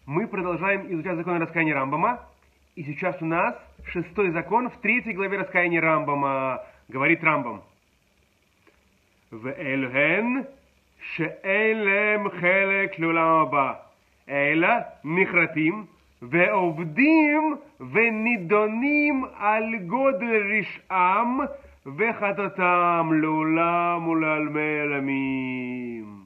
Мы продолжаем изучать законы раскаяния Рамбама. И сейчас у нас 6-й закон в 3 главе раскаяния Рамбама. Говорит Рамбам. Вэльген шеэлем хелек лулам аба. Эйла нихратим веовдим венидоним аль годель ришам вехататам лулам улалме ламим.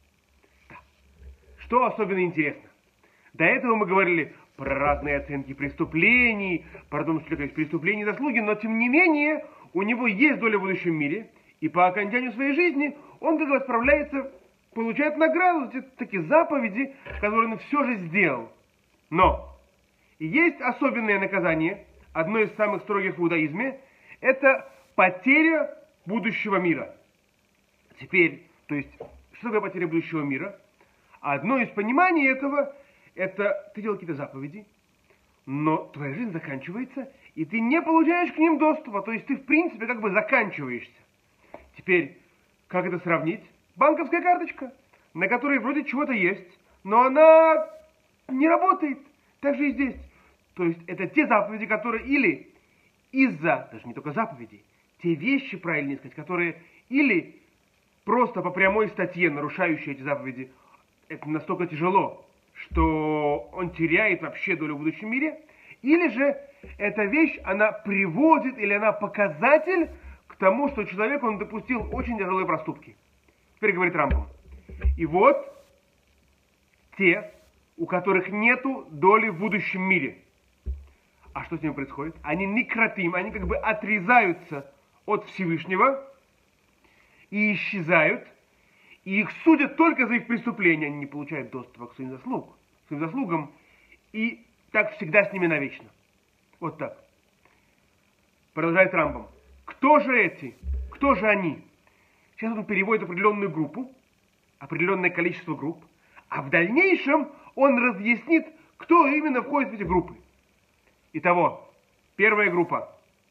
Что особенно интересно? До этого мы говорили про разные оценки преступлений, про то, что у человека есть преступления и заслуги, но тем не менее у него есть доля в будущем мире, и по окончанию своей жизни он как бы отправляется, получает награду за такие заповеди, которые он все же сделал. Но есть особенное наказание, одно из самых строгих в иудаизме, это потеря будущего мира. Теперь, то есть, что такое потеря будущего мира? Одно из пониманий этого – это ты делал какие-то заповеди, но твоя жизнь заканчивается, и ты не получаешь к ним доступа, то есть ты, в принципе, как бы заканчиваешься. Теперь, как это сравнить? Банковская карточка, на которой вроде чего-то есть, но она не работает. Так же и здесь. То есть это те заповеди, которые или из-за, даже не только заповедей, те вещи, правильнее сказать, которые или просто по прямой статье, нарушающие эти заповеди, это настолько тяжело, что он теряет вообще долю в будущем мире, или же эта вещь, она приводит, или она показатель к тому, что человек, он допустил очень тяжелые проступки. Теперь говорит Рамбам. И вот те, у которых нету доли в будущем мире. А что с ними происходит? Они никратим, они как бы отрезаются от Всевышнего и исчезают, и их судят только за их преступления. Они не получают доступа к своим заслугам, и так всегда с ними навечно. Вот так. Продолжает Рамбам. Кто же эти? Кто же они? Сейчас он переводит определенную группу, определенное количество групп, а в дальнейшем он разъяснит, кто именно входит в эти группы. Итого, первая группа.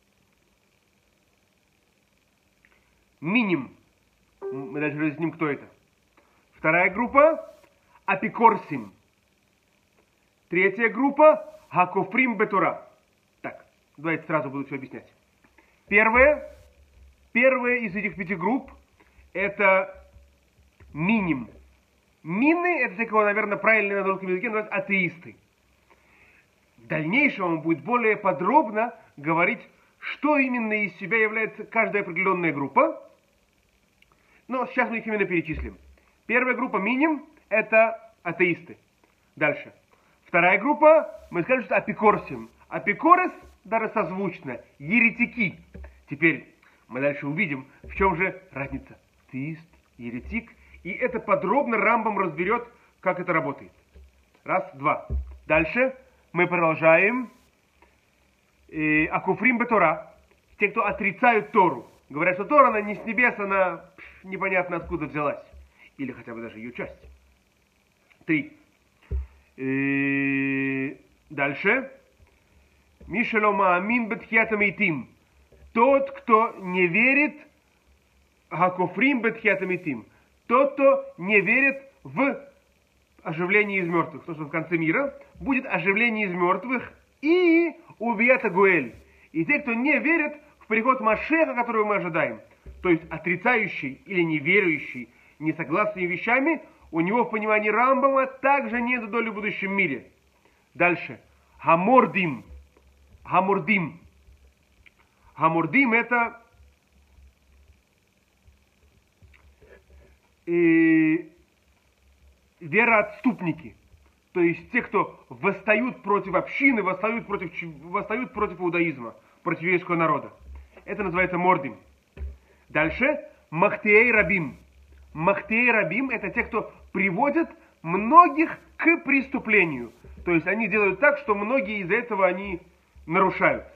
Миним. Мы дальше разъясним, кто это. Вторая группа – апикорсим. Третья группа – хакофрим бетура. Так, давайте сразу буду все объяснять. Первая из этих 5 групп – это миним. Мины – это те, кого, наверное, правильно на русском языке называют атеисты. В дальнейшем он будет более подробно говорить, что именно из себя является каждая определенная группа. Но сейчас мы их именно перечислим. Первая группа миним – это атеисты. Дальше. Вторая группа, мы скажем, что апикорсим. Апикорес даже созвучно. Еретики. Теперь мы дальше увидим, в чем же разница. Атеист, еретик. И это подробно Рамбам разберет, как это работает. Раз, два. Дальше мы продолжаем. Акуфрим бетора. Те, кто отрицают Тору. Говорят, что Тора, она не с небес, она непонятно откуда взялась. Или хотя бы даже ее часть. 3. Дальше. Мишелома амин бетхиатам итим. Тот, кто не верит, хакофрим бетхиатам итим. Тот, кто не верит в оживление из мертвых. То, что в конце мира будет оживление из мертвых и увията гуэль. И те, кто не верит в приход Машеха, которого мы ожидаем, то есть отрицающий или неверующий, не согласный вещами, у него в понимании Рамбама также нет доли в будущем мире. Дальше. Хамордим. Хамордим это вероотступники. То есть те, кто восстают против общины, восстают против иудаизма, против еврейского народа. Это называется мордим. Дальше. Махтеей рабим. Махтеей рабим – это те, кто приводят многих к преступлению. То есть они делают так, что многие из-за этого они нарушают.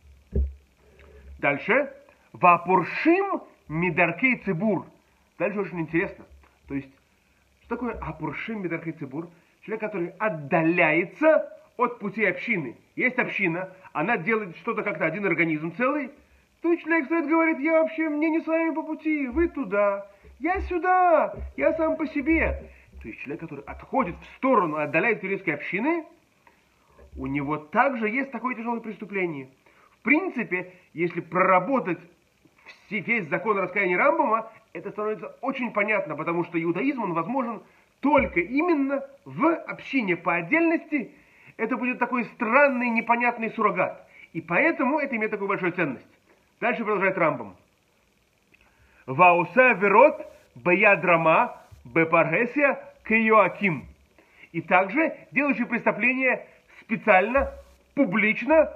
Дальше. Вапуршим мидаркей цибур. Дальше очень интересно. То есть, что такое апуршим мидаркей цибур? Человек, который отдаляется от пути общины. Есть община, она делает что-то как-то один организм целый. То человек стоит и говорит, мне не с вами по пути, вы туда, я сюда, я сам по себе. то есть человек, который отходит в сторону, отдаляется от еврейской общины, у него также есть такое тяжелое преступление. В принципе, если проработать весь закон раскаяния Рамбама, это становится очень понятно, потому что иудаизм, он возможен только именно в общине по отдельности. Это будет такой странный, непонятный суррогат. И поэтому это имеет такую большую ценность. Дальше продолжает Рамбам. Вауса верот баядрама бепаргесия киоаким. И также делающий преступление специально, публично,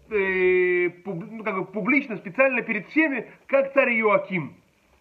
публично, специально перед всеми, как царь Иоаким.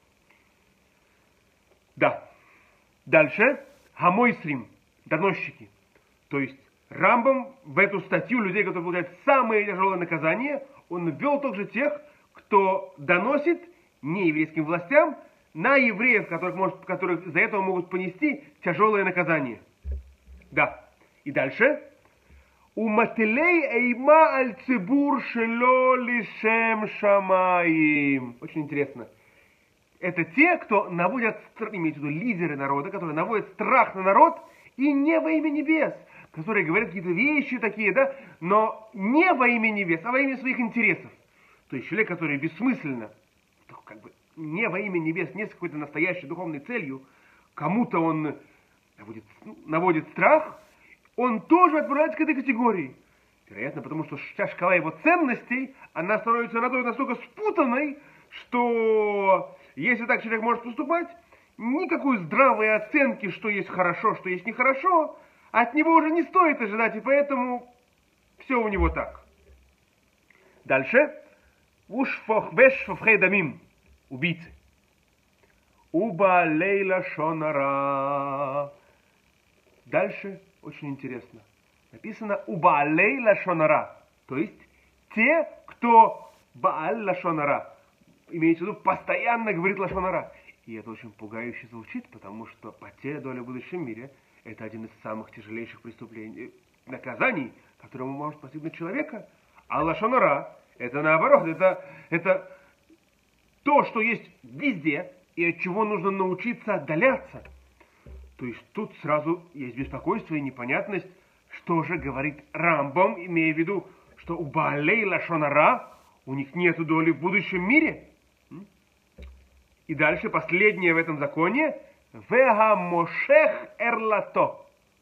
Да. Дальше. Гамойсрим, доносчики. То есть Рамбам в эту статью людей, которые получают самые тяжелые наказания, он ввел также тех, кто доносит нееврейским властям на евреев, которых за это могут понести тяжелые наказания. Да. И дальше. Умателей эйма аль цибур шело лишем шамаим. Очень интересно. Это те, кто наводят, имеется в виду лидеры народа, которые наводят страх на народ и не во имя небес, которые говорят какие-то вещи такие, да, но не во имя небес, а во имя своих интересов. То есть человек, который бессмысленно, как бы не во имя небес, не с какой-то настоящей духовной целью, кому-то он наводит страх, он тоже отправляется к этой категории. Вероятно, потому что вся шкала его ценностей, она становится настолько спутанной, что если так человек может поступать, никакой здравой оценки, что есть хорошо, что есть нехорошо, от него уже не стоит ожидать, и поэтому все у него так. Дальше. Ушфохвешфохедамим. Убийцы. Уба лейла шонара. Дальше очень интересно. Написано убаалей лашонара. То есть те, кто бааль лашонара. Имеется в виду, постоянно говорит лашонара. И это очень пугающе звучит, потому что потеря доли в будущем мире — это один из самых тяжелейших преступлений, наказаний, которому может постигнуть человека. А лашонара — это наоборот, это то, что есть везде, и от чего нужно научиться отдаляться. То есть тут сразу есть беспокойство и непонятность, что же говорит Рамбам, имея в виду, что у Баалей лашонара у них нет доли в будущем мире. И дальше последнее в этом законе. Вега мошех эрлато.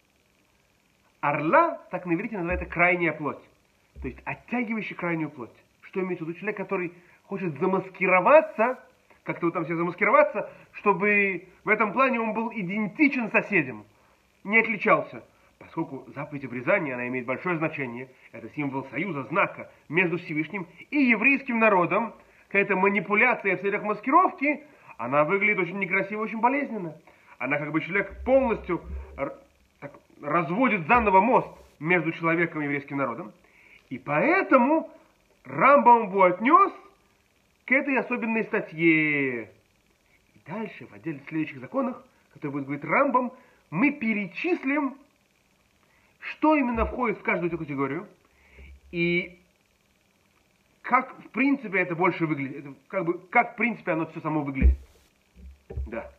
Орла, так на иврите называется крайняя плоть. То есть оттягивающий крайнюю плоть. Что имеется в виду? Человек, который хочет замаскироваться, как-то вот там все замаскироваться, чтобы в этом плане он был идентичен соседям, не отличался. Поскольку заповедь обрезания, она имеет большое значение, это символ союза, знака между Всевышним и еврейским народом, какая-то манипуляция в целях маскировки, она выглядит очень некрасиво, очень болезненно. Она как бы человек полностью разводит заново мост между человеком и еврейским народом. И поэтому Рамбам его отнес к этой особенной статье. И дальше, в отдельных следующих законах, которые будет говорить Рамбам, мы перечислим, что именно входит в каждую эту категорию, и как, в принципе, это больше выглядит, как в принципе, оно все само выглядит. Да.